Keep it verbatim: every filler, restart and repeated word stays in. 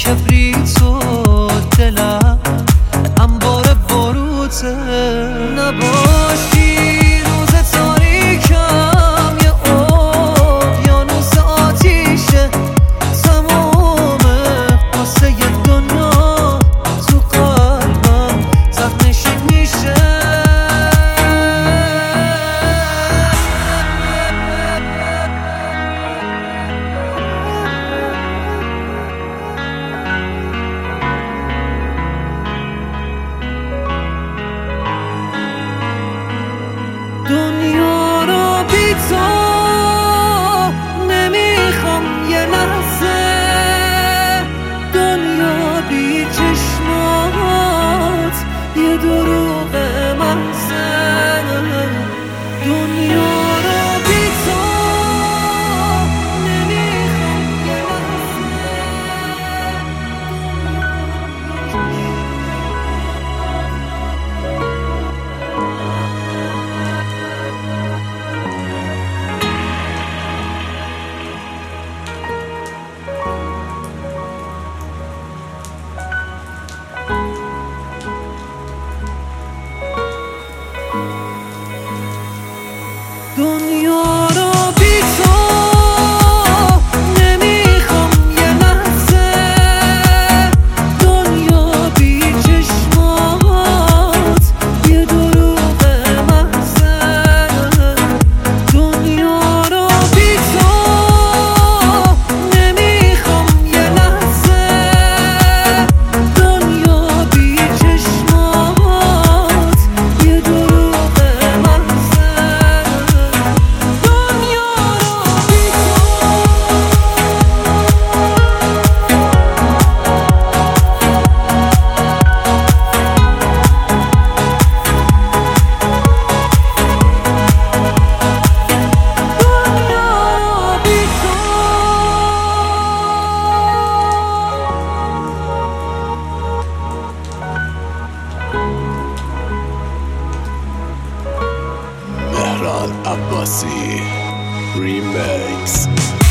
کبریت و دلم انبار باروته. نباشی روز تاریکم یه اقیانوس آتیشه، تمومه قصه دنیا تو قلبم زخمشی میشه. دنیا رو بی تو نمیخوام یه لحظه، دنیا بی چشمات یه دروغ محضه. دنیا رو بی تو نمیخوام یه دنیا رو بی تو نمیخوام یه لحظه، دنیا بی چشمات یه دروغ محضه. دنیا رو بی تو نمیخوام یه لحظه، دنیا بی چشمات یه دروغ محضه. مهران عباسی ریمیکس.